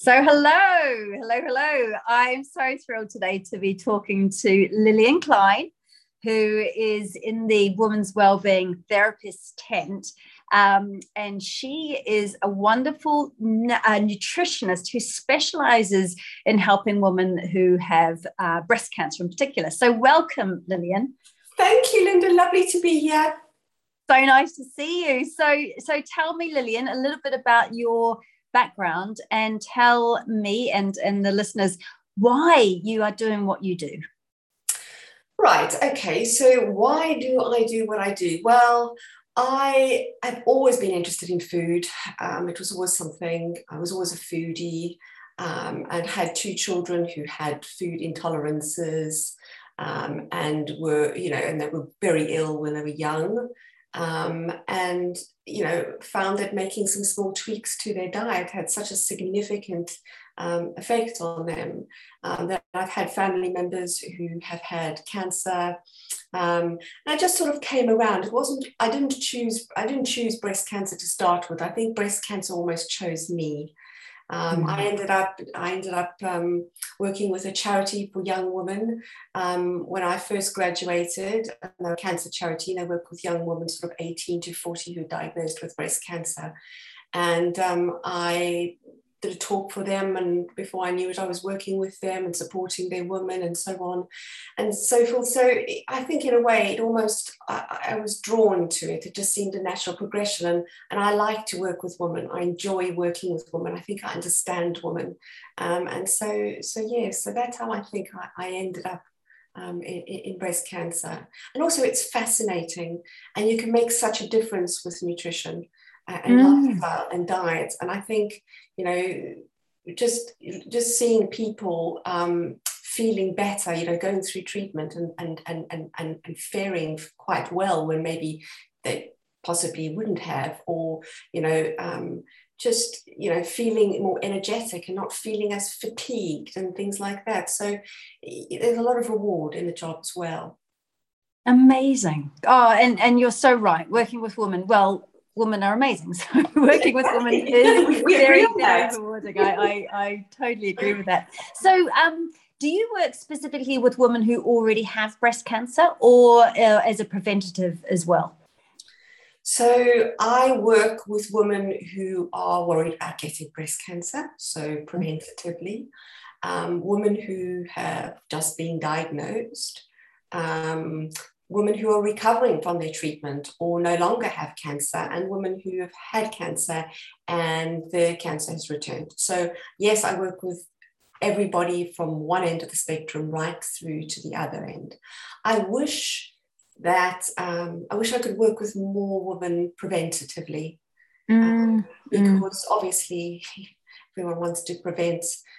So, hello. I'm so thrilled today to be talking to Lillian Klein, who is in the Women's Wellbeing Therapist tent. And she is a wonderful nutritionist who specializes in helping women who have breast cancer in particular. So, welcome, Lillian. Thank you, Linda. Lovely to be here. So nice to see you. So tell me, Lillian, a little bit about your background and tell me and the listeners why you are doing what you do. Right. Okay. So why do I do what I do? Well, I have always been interested in food. It was always something. I was always a foodie, and had two children who had food intolerances, and and they were very ill when they were young. And found that making some small tweaks to their diet had such a significant effect on them. That I've had family members who have had cancer, and I just sort of came around. I didn't choose breast cancer to start with. I think breast cancer almost chose me. I ended up working with a charity for young women when I first graduated, a cancer charity. They work with young women sort of 18 to 40 who are diagnosed with breast cancer. And I did a talk for them, and before I knew it, I was working with them and supporting their women and so on and so forth. So I think in a way I was drawn to it. It just seemed a natural progression, and I like to work with women. I enjoy working with women. I think I understand women, and so that's how I think I ended up in breast cancer. And also it's fascinating, and you can make such a difference with nutrition and lifestyle and diet. And I think, just seeing people feeling better, going through treatment and faring quite well when maybe they possibly wouldn't have, or feeling more energetic and not feeling as fatigued and things like that. So there's a lot of reward in the job as well. Amazing. Oh, and you're so right. Working with women, women are amazing. So working with women is very, very rewarding. I totally agree with that. So do you work specifically with women who already have breast cancer, or as a preventative as well? So I work with women who are worried about getting breast cancer, so preventatively, women who have just been diagnosed, women who are recovering from their treatment or no longer have cancer, and women who have had cancer and their cancer has returned. So yes, I work with everybody from one end of the spectrum right through to the other end. I wish I could work with more women preventatively, because obviously everyone wants to prevent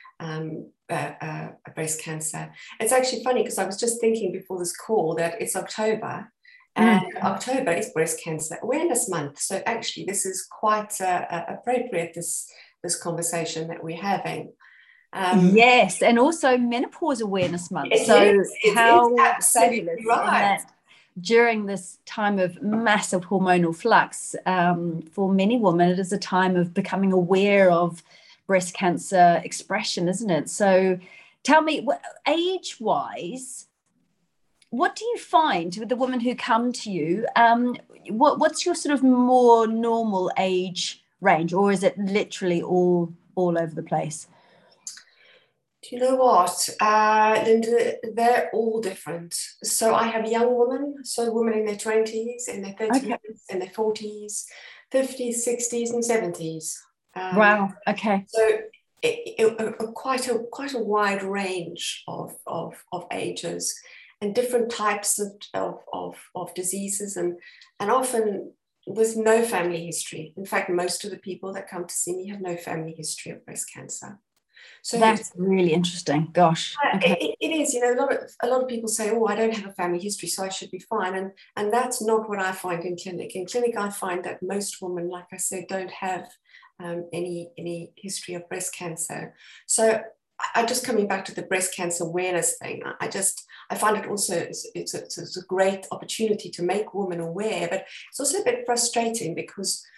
breast cancer. It's actually funny because I was just thinking before this call that it's October, and October is Breast Cancer Awareness Month. So actually this is quite appropriate, this conversation that we're having. Yes, and also Menopause Awareness Month. How fabulous right. That during this time of massive hormonal flux, for many women, it is a time of becoming aware of breast cancer expression, isn't it? So tell me, age-wise, what do you find with the women who come to you? What's your sort of more normal age range, or is it literally all over the place? Do you know what, Linda? They're all different. So I have young women, so women in their 20s, in their 30s, in their 40s, 50s, 60s, and 70s. Wow. Okay. So quite a wide range of ages and different types of diseases, and often with no family history. In fact, most of the people that come to see me have no family history of breast cancer. So that's really interesting. Gosh, okay. It is. A lot of people say, "Oh, I don't have a family history, so I should be fine." And that's not what I find in clinic. In clinic, I find that most women, like I said, don't have any history of breast cancer. So I just coming back to the breast cancer awareness thing. I find it also it's a great opportunity to make women aware, but it's also a bit frustrating because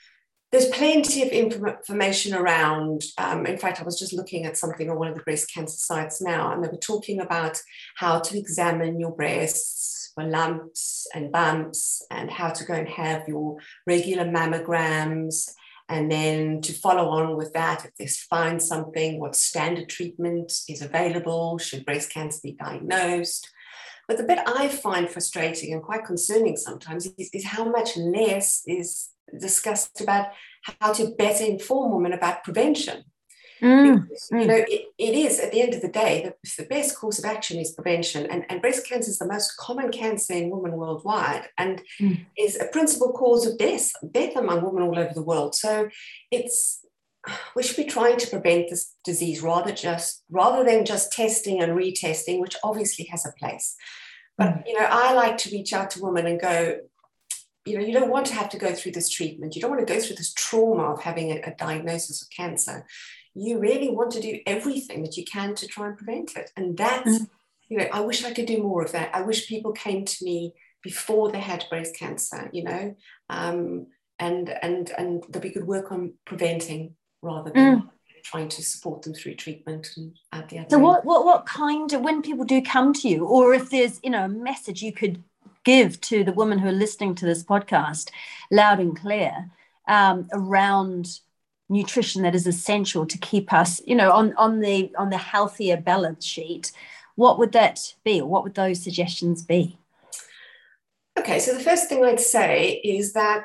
There's plenty of information around. In fact, I was just looking at something on one of the breast cancer sites now, and they were talking about how to examine your breasts for lumps and bumps, and how to go and have your regular mammograms, and then to follow on with that, if they find something, what standard treatment is available, should breast cancer be diagnosed. But the bit I find frustrating and quite concerning sometimes is how much less is discussed about how to better inform women about prevention. Because, you know, it is, at the end of the day, the best course of action is prevention. And breast cancer is the most common cancer in women worldwide, and is a principal cause of death among women all over the world. So we should be trying to prevent this disease rather than just testing and retesting, which obviously has a place. But, you know, I like to reach out to women and go, you know, you don't want to have to go through this treatment. You don't want to go through this trauma of having a diagnosis of cancer. You really want to do everything that you can to try and prevent it. And that's, you know, I wish I could do more of that. I wish people came to me before they had breast cancer, you know, and that we could work on preventing rather than trying to support them through treatment and at the other So end. what kind of, when people do come to you, or if there's, you know, a message you could give to the women who are listening to this podcast loud and clear, around nutrition that is essential to keep us, you know, on the healthier balance sheet, what would that be? What would those suggestions be? Okay, so the first thing I'd say is that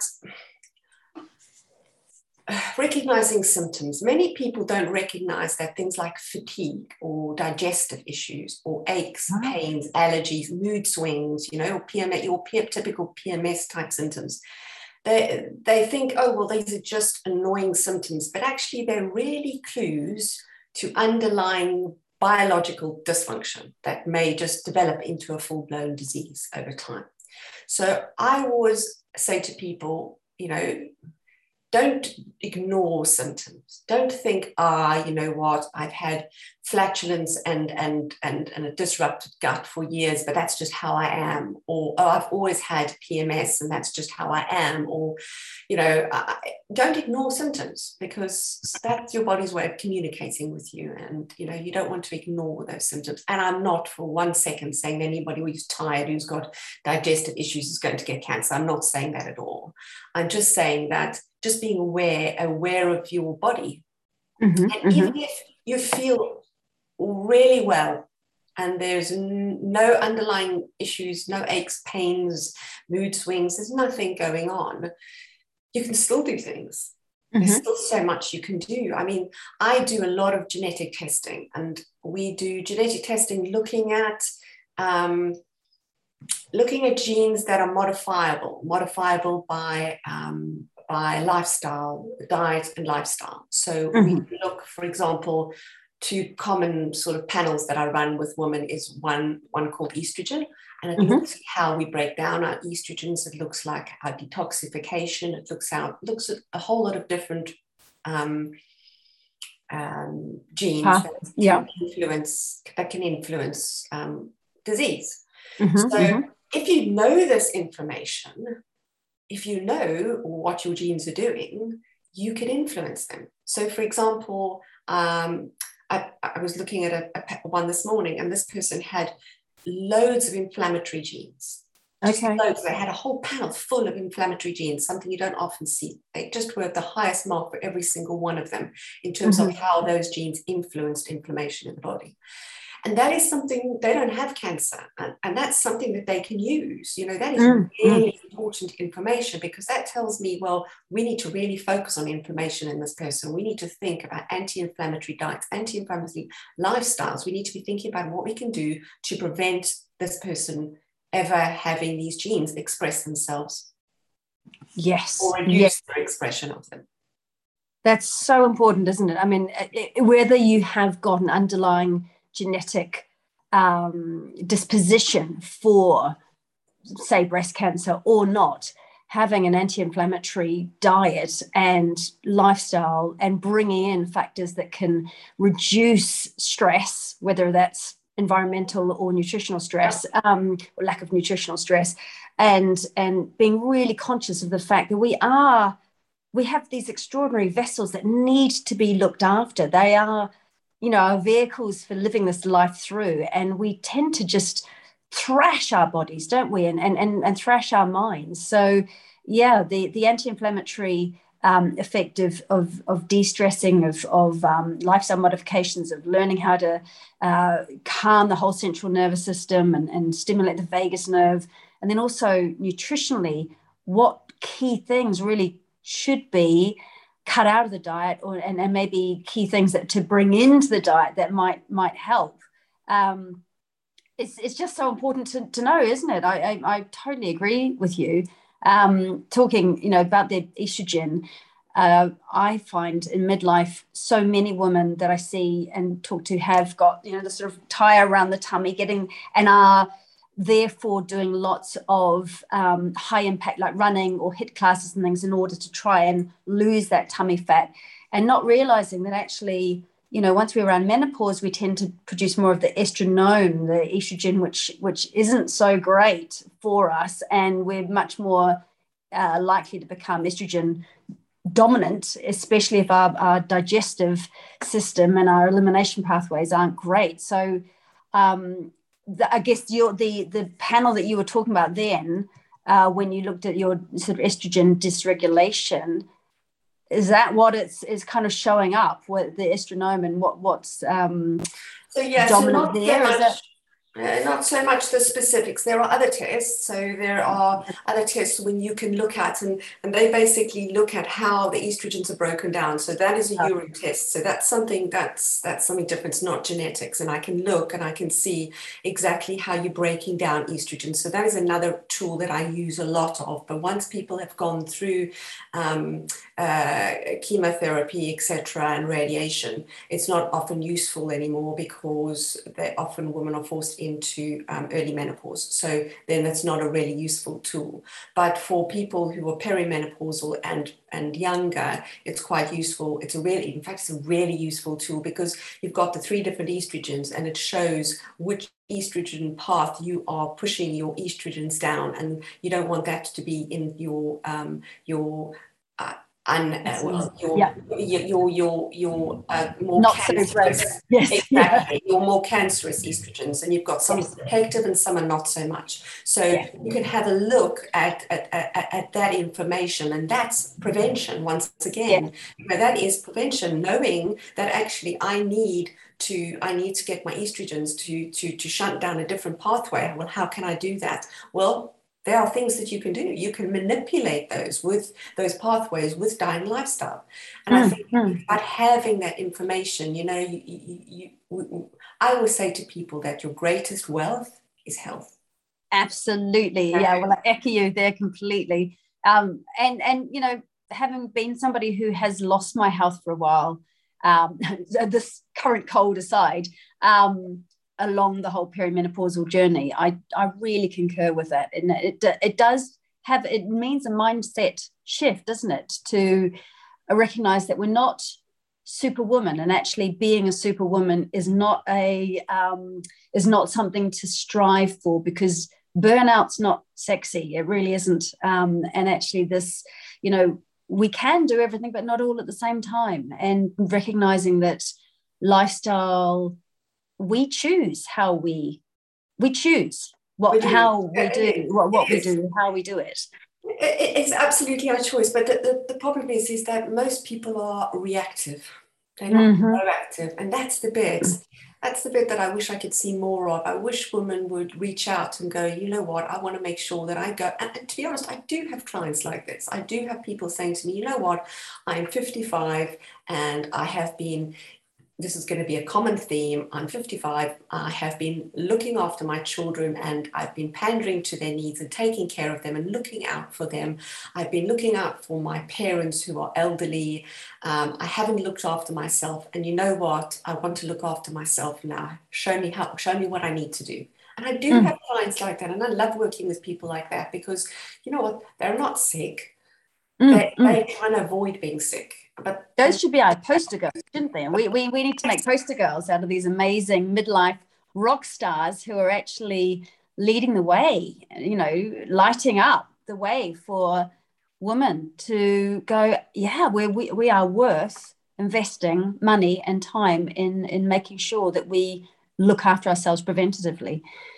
recognizing symptoms. Many people don't recognize that things like fatigue or digestive issues or aches, pains, allergies, mood swings, you know, or PMS, or typical PMS type symptoms. They think, oh, well, these are just annoying symptoms, but actually they're really clues to underlying biological dysfunction that may just develop into a full-blown disease over time. So I always say to people, you know, don't ignore symptoms. Don't think, you know what, I've had flatulence and a disrupted gut for years, but that's just how I am. Or, oh, I've always had PMS and that's just how I am. Or, you know, don't ignore symptoms, because that's your body's way of communicating with you. And, you know, you don't want to ignore those symptoms. And I'm not for 1 second saying anybody who's tired, who's got digestive issues is going to get cancer. I'm not saying that at all. I'm just saying that just being aware of your body. And even if you feel really well and there's no underlying issues, no aches, pains, mood swings, there's nothing going on, you can still do things. There's still so much you can do. I mean, I do a lot of genetic testing, and we do genetic testing looking at genes that are modifiable by lifestyle, diet and lifestyle. So we look, for example, two common sort of panels that I run with women is one called estrogen, and it looks at how we break down our estrogens. It looks like our detoxification. It looks at a whole lot of different genes that can influence disease. So if you know this information, if you know what your genes are doing, you can influence them. So, for example, I was looking at one this morning, and this person had loads of inflammatory genes. Loads. They had a whole panel full of inflammatory genes, something you don't often see. They just were the highest mark for every single one of them in terms of how those genes influenced inflammation in the body. And that is something, they don't have cancer. And that's something that they can use. You know, that is really important information, because that tells me, well, we need to really focus on inflammation in this person. We need to think about anti-inflammatory diets, anti-inflammatory lifestyles. We need to be thinking about what we can do to prevent this person ever having these genes express themselves. Yes. Or reduce their expression of them. That's so important, isn't it? I mean, whether you have got an underlying genetic disposition for, say, breast cancer or not, having an anti-inflammatory diet and lifestyle and bringing in factors that can reduce stress, whether that's environmental or nutritional stress, or lack of nutritional stress, and being really conscious of the fact that we are we have these extraordinary vessels that need to be looked after. They are, our vehicles for living this life through, and we tend to just thrash our bodies, don't we? And thrash our minds. So yeah, the anti-inflammatory effect of de-stressing, of lifestyle modifications, of learning how to calm the whole central nervous system and stimulate the vagus nerve, and then also nutritionally, what key things really should be cut out of the diet, and maybe key things that to bring into the diet that might help. It's just so important to know, isn't it? I totally agree with you. Talking, about the estrogen, I find in midlife, so many women that I see and talk to have got, the sort of tire around the tummy, and are therefore doing lots of high impact, like running or HIIT classes and things, in order to try and lose that tummy fat, and not realizing that actually, once we're around menopause, we tend to produce more of the estrone, the estrogen, which isn't so great for us, and we're much more likely to become estrogen dominant, especially if our digestive system and our elimination pathways aren't great. So I guess the panel that you were talking about then, when you looked at your sort of estrogen dysregulation, is that what is kind of showing up with the estronome, and what's dominant there? Is that not so much the specifics. There are other tests. So there are other tests when you can look at, and they basically look at how the estrogens are broken down. So that is a urine test. So that's something different. It's not genetics. And I can look and I can see exactly how you're breaking down estrogen. So that is another tool that I use a lot of. But once people have gone through chemotherapy, etc., and radiation, it's not often useful anymore, because women are forced into early menopause. So then that's not a really useful tool. But for people who are perimenopausal and younger, it's quite useful. It's a really useful tool, because you've got the 3 different estrogens, and it shows which estrogen path you are pushing your estrogens down, and you don't want that to be in your more not cancerous, so yes, exactly, your more cancerous estrogens, and you've got some protective and some are not so much. So you can have a look at that information, and that's prevention. Once again, that is prevention, knowing that actually I need to get my estrogens to shunt down a different pathway. Well, how can I do that? Well, there are things that you can do. You can manipulate those pathways with diet and lifestyle. And I think about having that information, I always say to people that your greatest wealth is health. Absolutely. Yeah. Well, I echo you there completely. And having been somebody who has lost my health for a while, this current cold aside, along the whole perimenopausal journey, I really concur with that. And it means a mindset shift, doesn't it? To recognize that we're not superwoman, and actually being a superwoman is not something to strive for, because burnout's not sexy. It really isn't. And actually this, we can do everything, but not all at the same time. And recognizing that lifestyle, we choose how we choose what we do, how we do it. It's absolutely our choice, but the problem is that most people are reactive. They're not proactive, and that's the bit. That's the bit that I wish I could see more of. I wish women would reach out and go, you know what, I want to make sure that I go. And to be honest, I do have clients like this. I do have people saying to me, you know what, I'm 55 and I have been, this is going to be a common theme. I'm 55. I have been looking after my children, and I've been pandering to their needs and taking care of them and looking out for them. I've been looking out for my parents who are elderly. I haven't looked after myself. And you know what? I want to look after myself now. Show me what I need to do. And I do have clients like that. And I love working with people like that, because you know what? They're not sick. They're trying to avoid being sick. But those should be our poster girls, shouldn't they? And we need to make poster girls out of these amazing midlife rock stars who are actually leading the way, lighting up the way for women to go, yeah, we are worth investing money and time in making sure that we look after ourselves preventatively.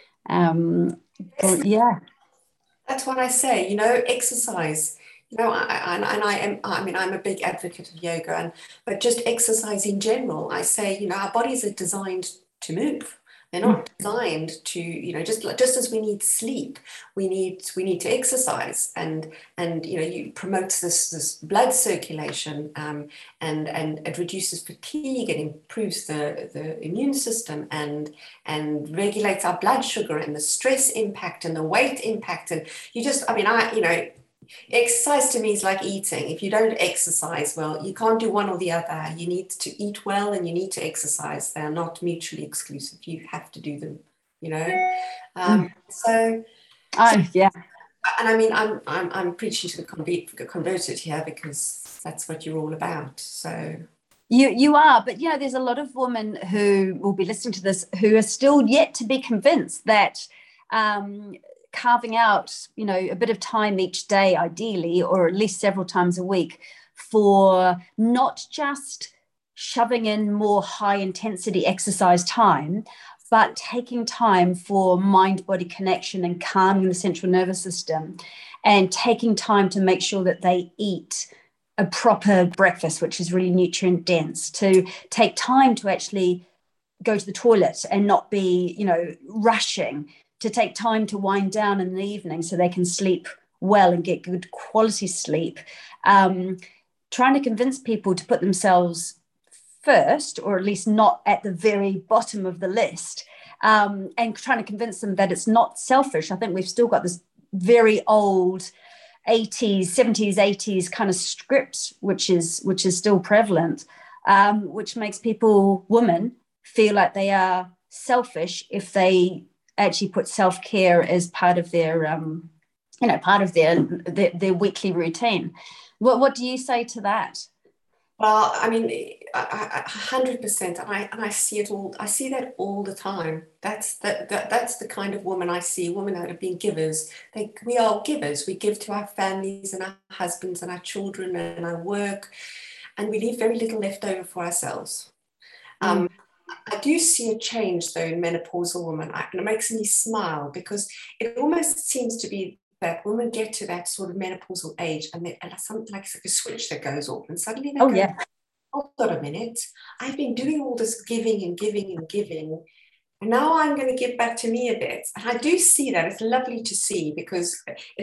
Yeah. That's what I say, exercise. I'm a big advocate of yoga, but just exercise in general. I say, our bodies are designed to move. They're not designed to, just as we need sleep, we need to exercise, and you promotes this blood circulation, and it reduces fatigue, it improves the immune system, and regulates our blood sugar and the stress impact and the weight impact. And exercise to me is like eating. If you don't exercise, well, you can't do one or the other. You need to eat well and you need to exercise. They're not mutually exclusive. You have to do them, you know. Yeah. And I mean, I'm preaching to the converted here, because that's what you're all about. So you are, but there's a lot of women who will be listening to this who are still yet to be convinced that carving out, a bit of time each day, ideally, or at least several times a week, for not just shoving in more high intensity exercise time, but taking time for mind-body connection and calming the central nervous system, and taking time to make sure that they eat a proper breakfast, which is really nutrient dense, to take time to actually go to the toilet and not be, rushing, to take time to wind down in the evening so they can sleep well and get good quality sleep. Trying to convince people to put themselves first, or at least not at the very bottom of the list, and trying to convince them that it's not selfish. I think we've still got this very old 80s, 70s, 80s kind of script, which is still prevalent, which makes women, feel like they are selfish if they actually put self-care as part of their their weekly routine. What do you say to that? Well, I mean, 100%, and I see it all. I see that all the time. That's the kind of woman I see. Women that have been givers. We are givers. We give to our families and our husbands and our children and our work, and we leave very little left over for ourselves. I do see a change, though, in menopausal women, and it makes me smile, because it almost seems to be that women get to that sort of menopausal age, and something like a switch that goes off, and suddenly they go, yeah. Hold on a minute, I've been doing all this giving and giving and giving, and now I'm going to give back to me a bit. And I do see that. It's lovely to see, because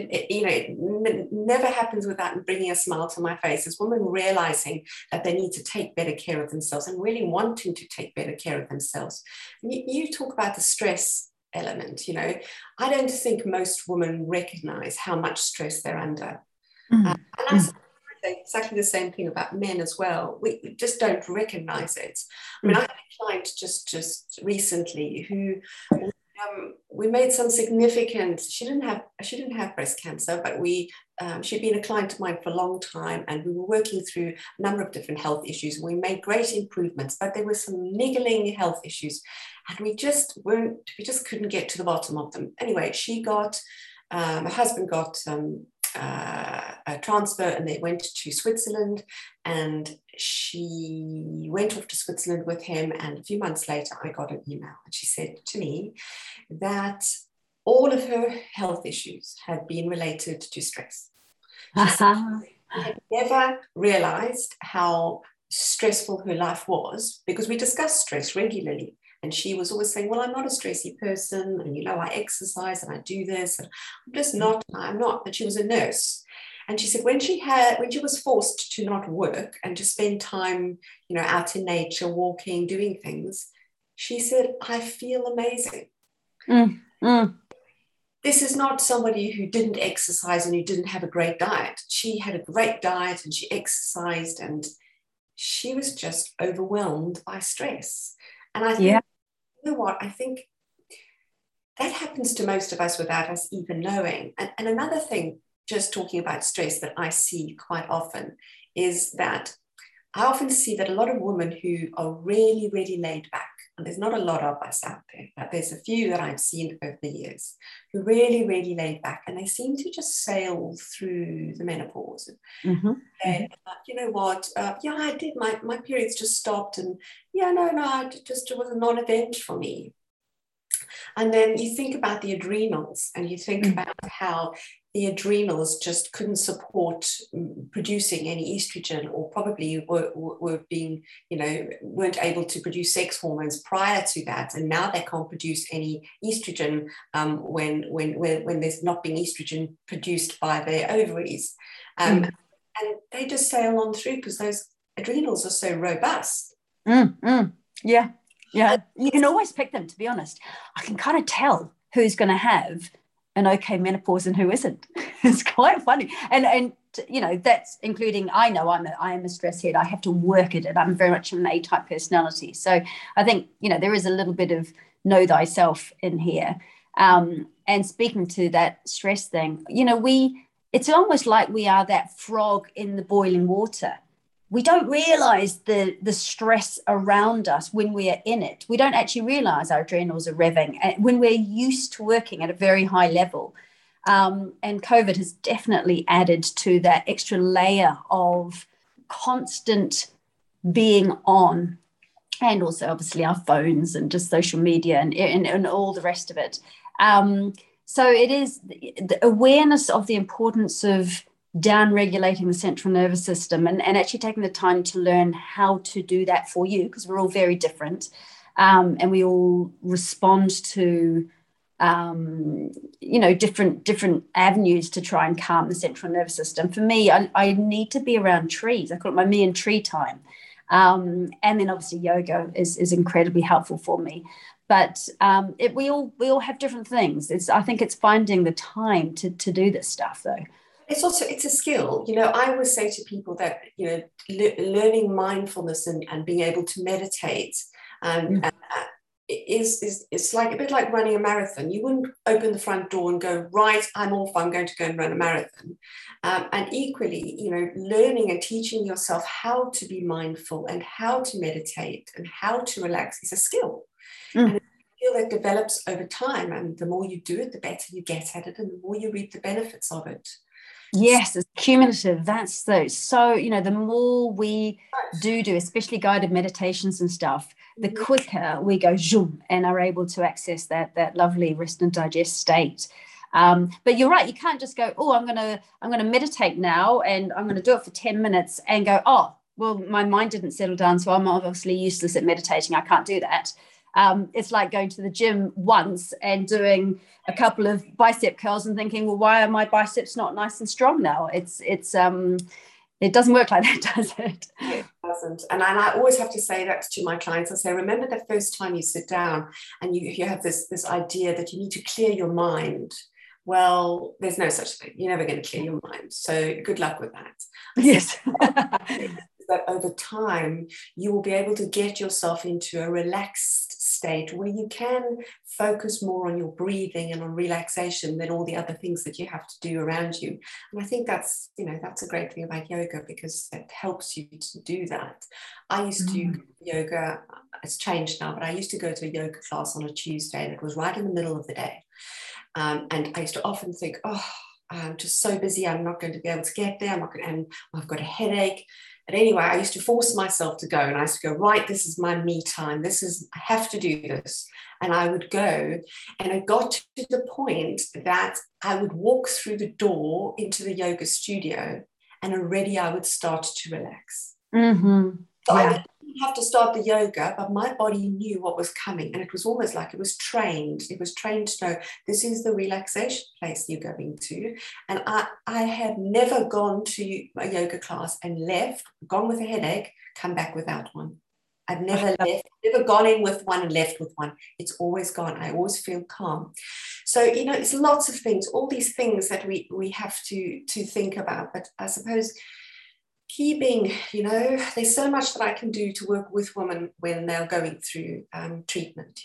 it never happens without bringing a smile to my face. It's women realizing that they need to take better care of themselves and really wanting to take better care of themselves. And you talk about the stress element. I don't think most women recognize how much stress they're under. And I say exactly the same thing about men as well. We just don't recognize it. I mean, I had a client just recently who we made some significant. She didn't have breast cancer, but she'd been a client of mine for a long time, and we were working through a number of different health issues. We made great improvements, but there were some niggling health issues, and we just couldn't get to the bottom of them. Anyway, her husband got a transfer, and they went to Switzerland, and she went off to Switzerland with him. And a few months later, I got an email, and she said to me that all of her health issues had been related to stress. She said she had never realized how stressful her life was, because we discussed stress regularly. And she was always saying, well, I'm not a stressy person. And, I exercise and I do this. And I'm not. But she was a nurse. And she said when she was forced to not work and to spend time, out in nature, walking, doing things, she said, I feel amazing. This is not somebody who didn't exercise and who didn't have a great diet. She had a great diet and she exercised, and she was just overwhelmed by stress. And I think, you know what, I think that happens to most of us without us even knowing. And another thing, just talking about stress, that I see quite often is that I often see that a lot of women who are really, really laid back, And there's not a lot of us out there, but there's a few that I've seen over the years who really, really laid back, and they seem to just sail through the menopause. Mm-hmm. And, you know what? Yeah, I did. My periods just stopped, and yeah, no, it was a non-event for me. And then you think about the adrenals, and you think about how the adrenals just couldn't support producing any estrogen, or probably were being, weren't able to produce sex hormones prior to that. And now they can't produce any estrogen when there's not being estrogen produced by their ovaries. And they just sail on through because those adrenals are so robust. Yeah. Yeah, you can always pick them, to be honest. I can kind of tell who's going to have an okay menopause and who isn't. It's quite funny. And that's including, I know I am a stress head. I have to work at it. I'm very much an A-type personality. So I think, there is a little bit of know thyself in here. And speaking to that stress thing, it's almost like we are that frog in the boiling water. We don't realize the stress around us when we are in it. We don't actually realize our adrenals are revving when we're used to working at a very high level. And COVID has definitely added to that extra layer of constant being on, and also obviously our phones and just social media and all the rest of it. So it is the awareness of the importance of down-regulating the central nervous system and actually taking the time to learn how to do that for you, because we're all very different, and we all respond to different avenues to try and calm the central nervous system. For me, I need to be around trees. I call it my me and tree time, and then obviously yoga is incredibly helpful for me. But we all have different things. I think it's finding the time to do this stuff, though. It's a skill. I always say to people that, learning mindfulness and being able to meditate is like a bit like running a marathon. You wouldn't open the front door and go, right, I'm off, I'm going to go and run a marathon. And equally, learning and teaching yourself how to be mindful and how to meditate and how to relax is a skill. And it's a skill that develops over time. And the more you do it, the better you get at it and the more you reap the benefits of it. Yes, it's cumulative. That's so, the more we do, especially guided meditations and stuff, the quicker we go zoom and are able to access that lovely rest and digest state. But you're right, you can't just go, oh, I'm gonna meditate now and I'm gonna do it for 10 minutes and go, oh, well, my mind didn't settle down, so I'm obviously useless at meditating. I can't do that. It's like going to the gym once and doing a couple of bicep curls and thinking, well, why are my biceps not nice and strong now? It doesn't work like that, does it? It doesn't. And I always have to say that to my clients. I say, remember the first time you sit down and you have this idea that you need to clear your mind. Well, there's no such thing. You're never going to clear your mind. So good luck with that. Yes. That over time, you will be able to get yourself into a relaxed state where you can focus more on your breathing and on relaxation than all the other things that you have to do around you. And I think that's a great thing about yoga, because it helps you to do that. I used to do yoga, it's changed now, but I used to go to a yoga class on a Tuesday, and it was right in the middle of the day. And I used to often think, oh, I'm just so busy, I'm not going to be able to get there, and I've got a headache. And anyway, I used to force myself to go, and I used to go, right, this is my me time. I have to do this. And I would go, and it got to the point that I would walk through the door into the yoga studio, and already I would start to relax. So I didn't have to start the yoga, but my body knew what was coming. And it was almost like it was trained. It was trained to know this is the relaxation place you're going to. And I had never gone to a yoga class and gone with a headache, come back without one. I've never never gone in with one and left with one. It's always gone. I always feel calm. So, it's lots of things, all these things that we have to think about. But I suppose keeping, there's so much that I can do to work with women when they're going through treatment.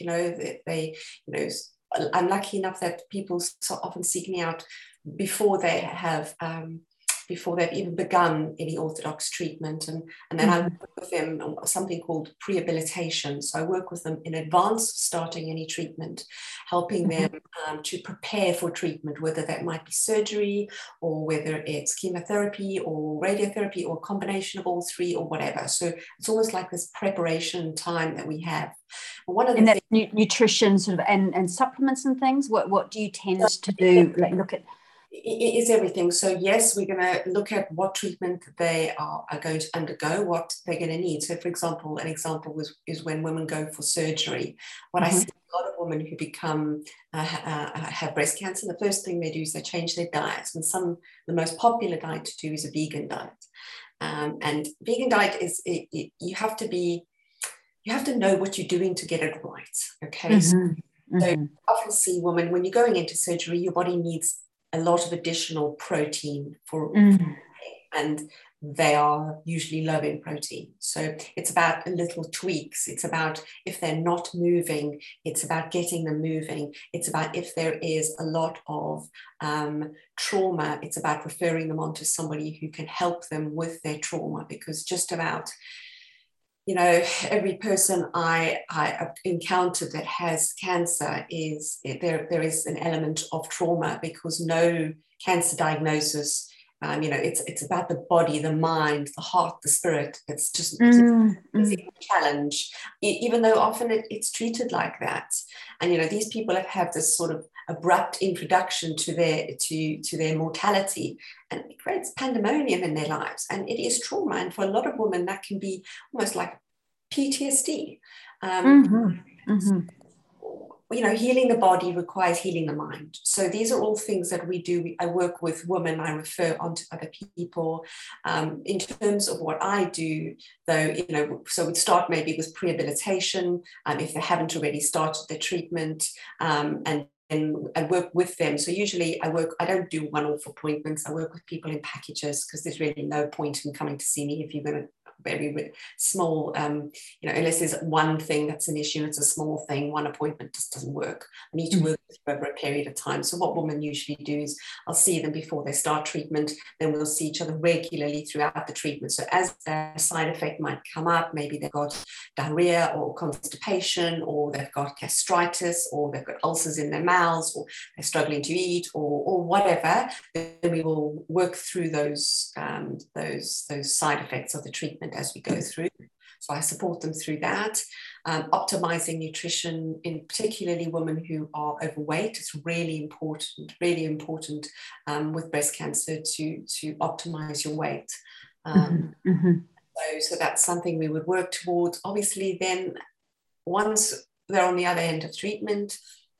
I'm lucky enough that people so often seek me out before they have before they've even begun any orthodox treatment. And then I work with them on something called prehabilitation. So I work with them in advance of starting any treatment, helping them to prepare for treatment, whether that might be surgery or whether it's chemotherapy or radiotherapy or a combination of all three or whatever. So it's almost like this preparation time that we have. One of the that nutrition sort of and supplements and things. What do you tend to do? Like look at it is everything. So yes, we're going to look at what treatment they are going to undergo, what they're going to need. So for example, an example is when women go for surgery. What I see a lot of women who become have breast cancer, the first thing they do is they change their diets, and the most popular diet to do is a vegan diet. And vegan diet is you have to know what you're doing to get it right. Okay. So I often see women, when you're going into surgery, your body needs a lot of additional protein and they are usually low in protein. So it's about little tweaks. It's about if they're not moving, it's about getting them moving. It's about if there is a lot of trauma, it's about referring them on to somebody who can help them with their trauma, because just about every person I encountered that has cancer there is an element of trauma, because no cancer diagnosis, it's about the body, the mind, the heart, the spirit. It's just it's a challenge, even though often it's treated like that. And these people have had this sort of abrupt introduction to their mortality, and it creates pandemonium in their lives, and it is trauma. And for a lot of women that can be almost like PTSD. Healing the body requires healing the mind. So these are all things that we do. I work with women, I refer on to other people. In terms of what I do, though, so we'd start maybe with prehabilitation, if they haven't already started their treatment, and work with them. So usually I don't do one-off appointments. I work with people in packages, because there's really no point in coming to see me if you're going to very small, unless there's one thing that's an issue, it's a small thing, one appointment just doesn't work. I need to work with them over a period of time. So what women usually do is I'll see them before they start treatment, then we'll see each other regularly throughout the treatment. So as a side effect might come up, maybe they've got diarrhea or constipation, or they've got gastritis, or they've got ulcers in their mouths, or they're struggling to eat, or whatever, then we will work through those side effects of the treatment as we go through. So I support them through that. Optimizing nutrition, in particularly women who are overweight, is really important with breast cancer to optimize your weight. So that's something we would work towards. Obviously, then once they're on the other end of treatment,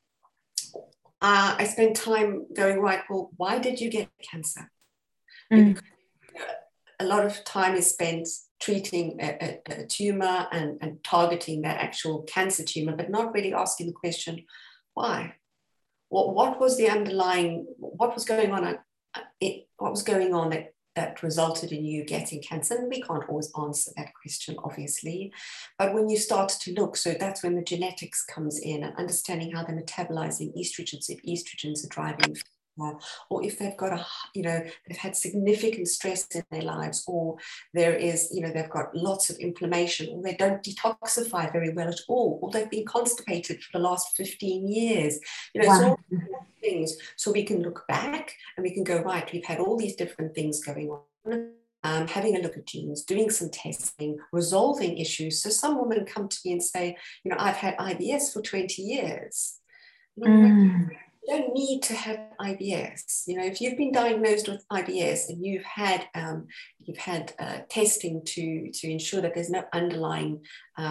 I spend time going, right, well, why did you get cancer? Because a lot of time is spent treating a tumor and targeting that actual cancer tumor, but not really asking the question, why? What was the underlying, what was going on that resulted in you getting cancer? And we can't always answer that question, obviously. But when you start to look, so that's when the genetics comes in, and understanding how they're metabolizing estrogens, if estrogens are driving, or if they've got they've had significant stress in their lives, or there is, they've got lots of inflammation, or they don't detoxify very well at all, or they've been constipated for the last 15 years. It's all things. So we can look back and we can go, right, we've had all these different things going on. Having a look at genes, doing some testing, resolving issues. So some women come to me and say, I've had IBS for 20 years. You don't need to have IBS. If you've been diagnosed with IBS and you've had testing to ensure that there's no underlying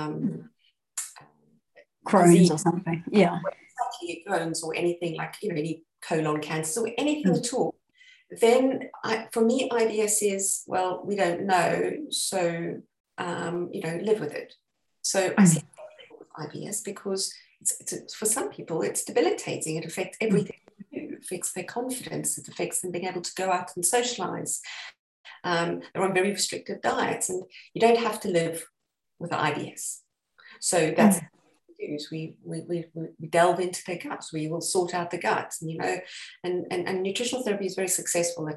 Crohn's disease, or something, yeah, Crohn's or anything like any colon cancer or anything at all, then for me IBS is, well, we don't know, so live with it. So I see with IBS because it's for some people it's debilitating. It affects everything they do. It affects their confidence. It affects them being able to go out and socialize. They're on very restrictive diets, and you don't have to live with IBS. So that's do is we delve into their guts. We will sort out the guts, and, you know, and nutritional therapy is very successful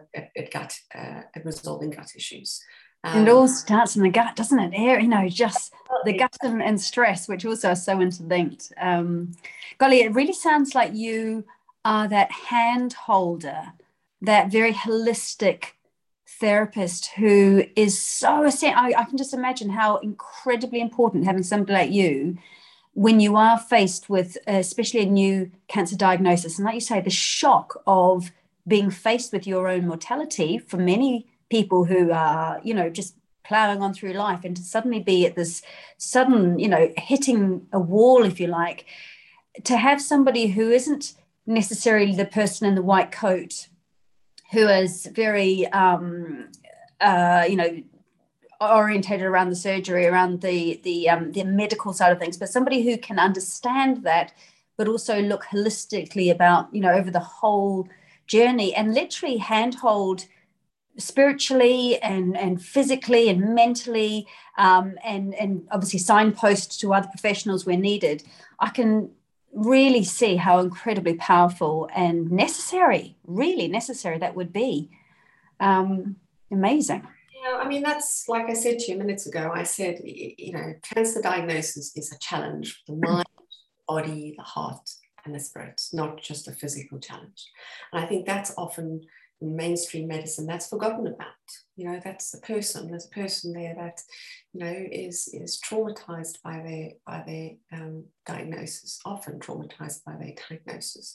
at resolving gut issues. And it all starts in the gut, doesn't it? You know, just the gut and stress, which also are so interlinked. Golly, it really sounds like you are that hand holder, that very holistic therapist who is so essential. I can just imagine how incredibly important having somebody like you when you are faced with especially a new cancer diagnosis. And like you say, the shock of being faced with your own mortality for many people who are, you know, just plowing on through life, and to suddenly be at this sudden, you know, hitting a wall, if you like, to have somebody who isn't necessarily the person in the white coat who is very, you know, orientated around the surgery, around the medical side of things, but somebody who can understand that, but also look holistically about, you know, over the whole journey, and literally handhold spiritually and physically and mentally, and obviously signpost to other professionals where needed. I can really see how incredibly powerful and necessary, really necessary that would be. Amazing. Yeah, I mean, that's like I said to you minutes ago. I said, you know, cancer diagnosis is a challenge for the mind, body, the heart, and the spirit, not just a physical challenge. And I think that's often in mainstream medicine that's forgotten about. You know, that's a person. There's a person there that, you know, is traumatized by their diagnosis, often traumatized by their diagnosis.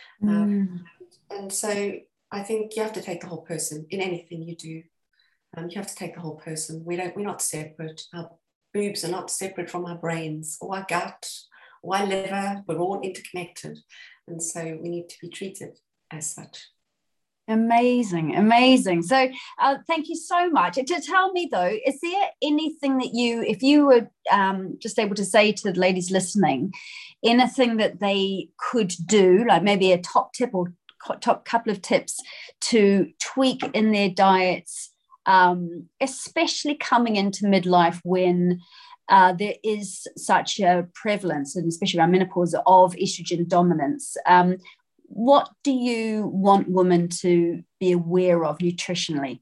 And so I think you have to take the whole person in anything you do. You have to take the whole person. We're not separate. Our boobs are not separate from our brains or our gut or our liver. We're all interconnected. And so we need to be treated as such. Amazing, amazing. So thank you so much. To tell me though, is there anything that if you were just able to say to the ladies listening, anything that they could do, like maybe a top tip or top couple of tips to tweak in their diets, especially coming into midlife when there is such a prevalence, and especially around menopause, of estrogen dominance? What do you want women to be aware of nutritionally?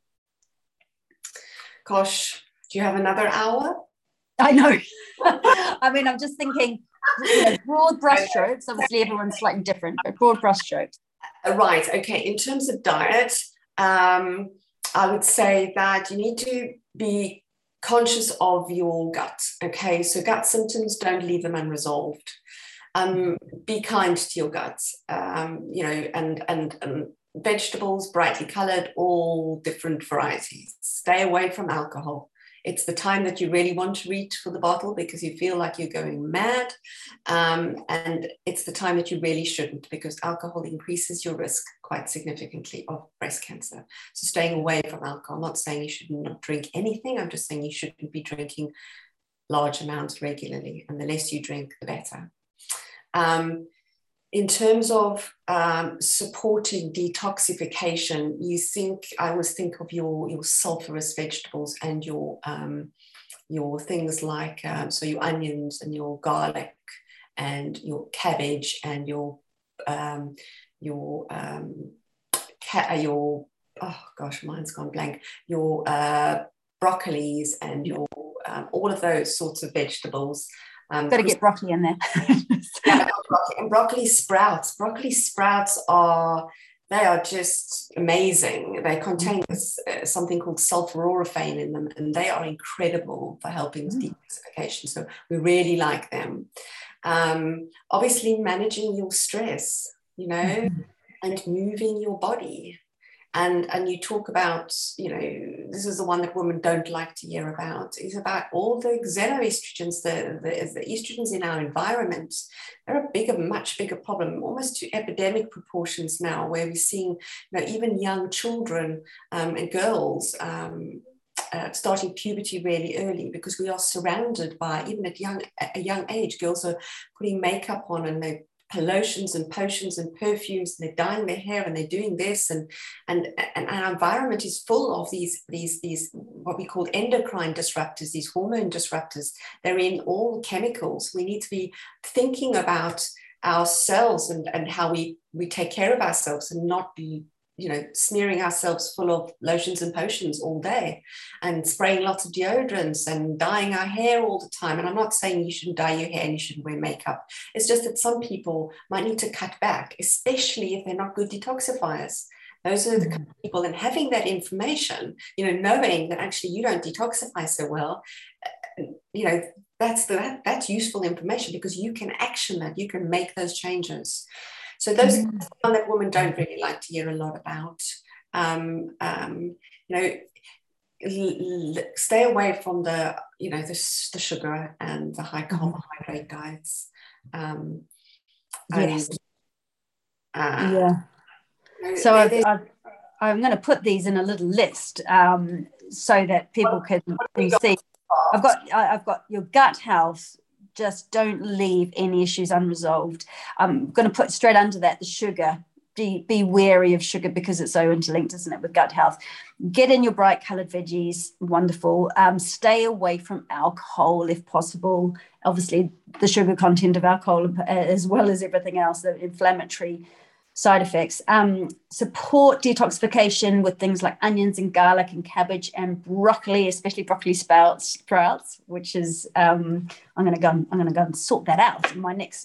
Gosh, do you have another hour? I know. I mean, I'm just thinking, you know, broad brushstrokes. Obviously, everyone's slightly different, but broad brushstrokes. Right. Okay. In terms of diet, I would say that you need to be conscious of your gut. Okay. So gut symptoms, don't leave them unresolved. Be kind to your gut, you know, and vegetables, brightly colored, all different varieties. Stay away from alcohol. It's the time that you really want to reach for the bottle because you feel like you're going mad. And it's the time that you really shouldn't, because alcohol increases your risk quite significantly of breast cancer. So staying away from alcohol. I'm not saying you should not drink anything. I'm just saying you shouldn't be drinking large amounts regularly. And the less you drink, the better. In terms of supporting detoxification, I always think of your sulfurous vegetables and your things like so your onions and your garlic and your cabbage and your oh gosh, mine's gone blank. Your broccolis and your all of those sorts of vegetables. Got to get broccoli in there. Yeah, and broccoli sprouts. Broccoli sprouts are just amazing. They contain something called sulforaphane in them, and they are incredible for helping with detoxification. So we really like them. Obviously, managing your stress, you know, and moving your body. And you talk about, you know, this is the one that women don't like to hear about, is about all the xenoestrogens, the estrogens in our environment. They're much bigger problem, almost to epidemic proportions now, where we're seeing, you know, even young children and girls starting puberty really early, because we are surrounded by, even at a young age, girls are putting makeup on and they're lotions and potions and perfumes, and they're dyeing their hair and they're doing this, and our environment is full of these what we call endocrine disruptors, these hormone disruptors. They're in all the chemicals. We need to be thinking about ourselves and how we take care of ourselves, and not be smearing ourselves full of lotions and potions all day, and spraying lots of deodorants and dyeing our hair all the time. And I'm not saying you shouldn't dye your hair and you shouldn't wear makeup. It's just that some people might need to cut back, especially if they're not good detoxifiers. Those are the kind of people, and having that information, knowing that actually you don't detoxify so well, that's useful information, because you can action that, you can make those changes. So those are one that women don't really like to hear a lot about. Stay away from the sugar and the high carbohydrate diets. Yes. So I'm going to put these in a little list so that people can see. I've got your gut health. Just don't leave any issues unresolved. I'm going to put straight under that the sugar. Be wary of sugar, because it's so interlinked, isn't it, with gut health. Get in your bright coloured veggies, wonderful. Stay away from alcohol if possible. Obviously, the sugar content of alcohol, as well as everything else, the inflammatory side effects. Support detoxification with things like onions and garlic and cabbage and broccoli, especially broccoli sprouts, which is I'm going to go and sort that out in my next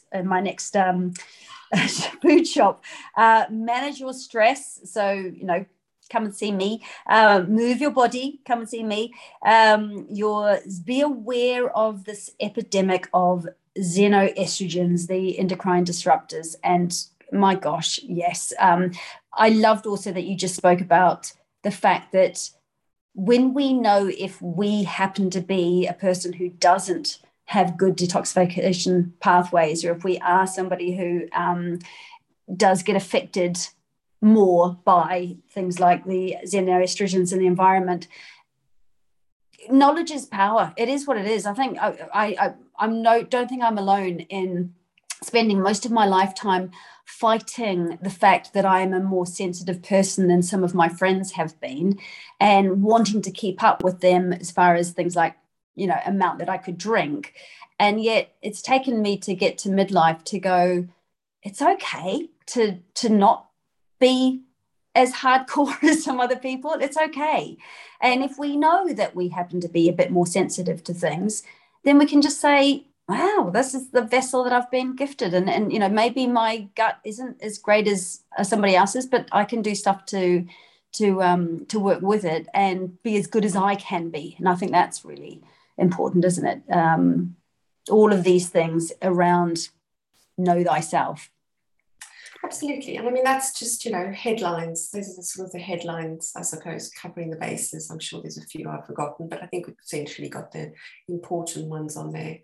food shop. Manage your stress. So come and see me. Move your body. Come and see me. Be aware of this epidemic of xenoestrogens, the endocrine disruptors, and my gosh, yes. I loved also that you just spoke about the fact that when we know if we happen to be a person who doesn't have good detoxification pathways, or if we are somebody who does get affected more by things like the xenoestrogens in the environment, knowledge is power. It is what it is. I think don't think I'm alone in spending most of my lifetime fighting the fact that I am a more sensitive person than some of my friends have been, and wanting to keep up with them as far as things like, amount that I could drink. And yet it's taken me to get to midlife to go, it's okay to not be as hardcore as some other people. It's okay. And if we know that we happen to be a bit more sensitive to things, then we can just say, wow, this is the vessel that I've been gifted. And maybe my gut isn't as great as somebody else's, but I can do stuff to work with it and be as good as I can be. And I think that's really important, isn't it? All of these things around know thyself. Absolutely. And I mean, that's just, headlines. Those are the sort of the headlines, I suppose, covering the bases. I'm sure there's a few I've forgotten, but I think we've essentially got the important ones on there.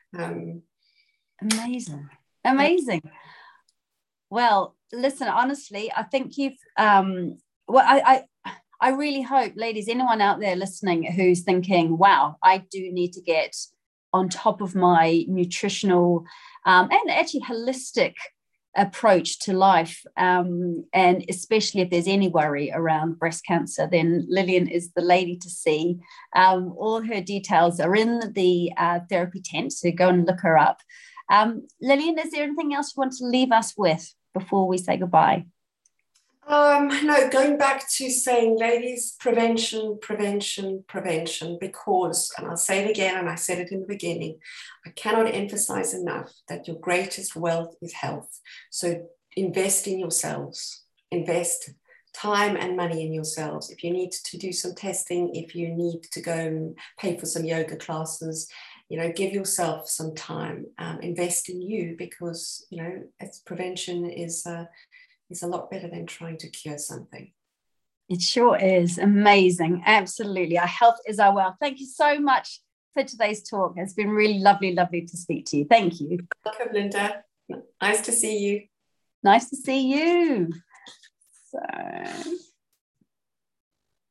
Amazing. Well, listen, honestly, I think you've I really hope, ladies, anyone out there listening who's thinking, wow, I do need to get on top of my nutritional and actually holistic approach to life, and especially if there's any worry around breast cancer, then Lillian is the lady to see. All her details are in the therapy tent, so go and look her up. Lillian, is there anything else you want to leave us with before we say goodbye? No, going back to saying, ladies, prevention, because, and I'll say it again, and I said it in the beginning, I cannot emphasize enough that your greatest wealth is health. So invest in yourselves, invest time and money in yourselves. If you need to do some testing, if you need to go and pay for some yoga classes, give yourself some time, invest in you, because, prevention is a lot better than trying to cure something. It sure is. Amazing. Absolutely. Our health is our wealth. Thank you so much for today's talk. It's been really lovely to speak to you. Thank you. Welcome, Linda. Nice to see you. Nice to see you. So